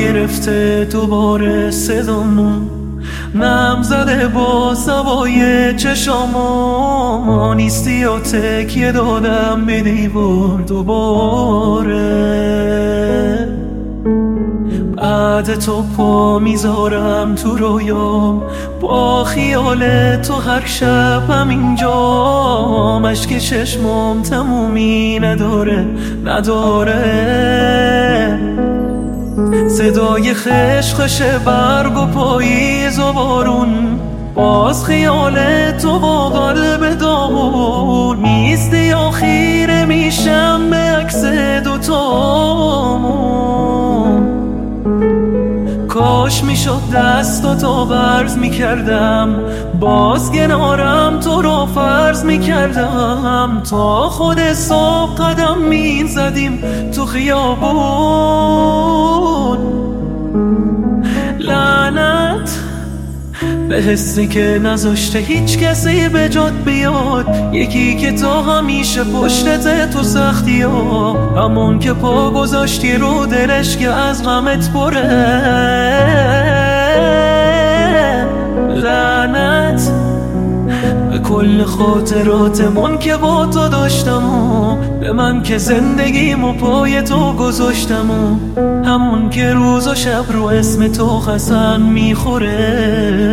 گرفته دوباره صدامون، نم زده با سوای چشامو، نیستی و تکیه دادم به دیوار دوباره. بعد تو پا میذارم تو رویام، با خیال تو هر شب همینجا، اشک چشمام تمومی نداره. صدای خشخش برگ و پاییز و بارون، باز خیال تو با قلب داغون، میستی آخیره میشم به عکس دوتامون. کاش میشد دستاتو برز میکردم، باز کنارم تو رو فرض میکردم، تا خود صبح قدم میزدیم تو خیابون. لعنت به حسی که نذاشته هیچ کسی به جات بیاد، یکی که تا همیشه پشتت تو سختی ها، همون که پا گذاشتی رو دلش که از غمت پره. لعنت به کل خاطراتمون که با تو داشتم و به من که زندگیمو پای تو گذاشتم و همون که روز و شب رو اسم تو قسم میخوره.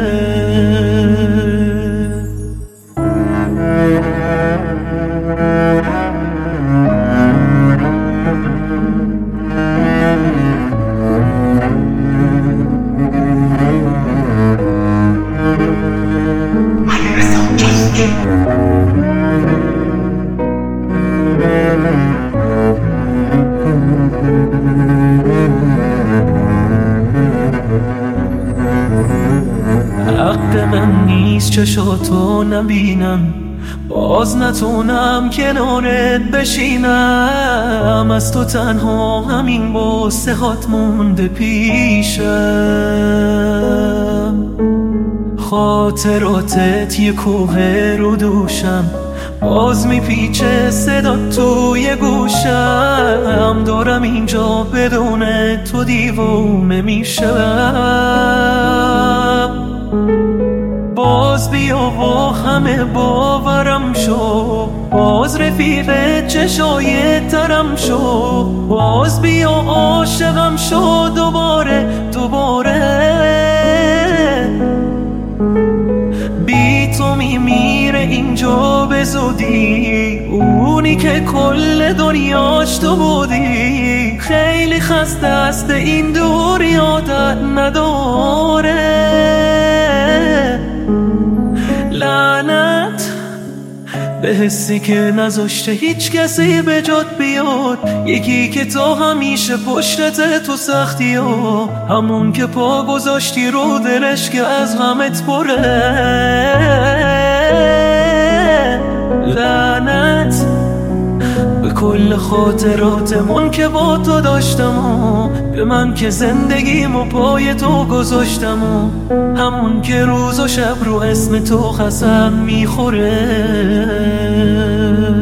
حق من نیست چشاتو نبینم، باز نتونم کنارت بشینم، از تو تنها همین باسه هات مونده پیشم. خاطراتت یه کوه رو دوشم، باز میپیچه صدا توی گوشم، دارم اینجا بدون تو دیوونه میشم. باز بیا و همه باورم شو، باز رفیق چشای ترم شو، باز بیا عاشقم شو دوباره. بی تو میمیره اینجا به زودی، اونی که کل دنیاش تو بودی، خیلی خسته است این دور یادت نداره. لعنت به حسی که نذاشته هیچ کسی به جات بیاد، یکی که تا همیشه پشتت تو سختی ها، همون که پا گذاشتی رو دلش که از غمت پره. لعنت به کل خاطراتمون که با تو داشتم و به من که زندگیمو پای تو گذاشتم و همون که روز و شب رو اسم تو قسم میخوره.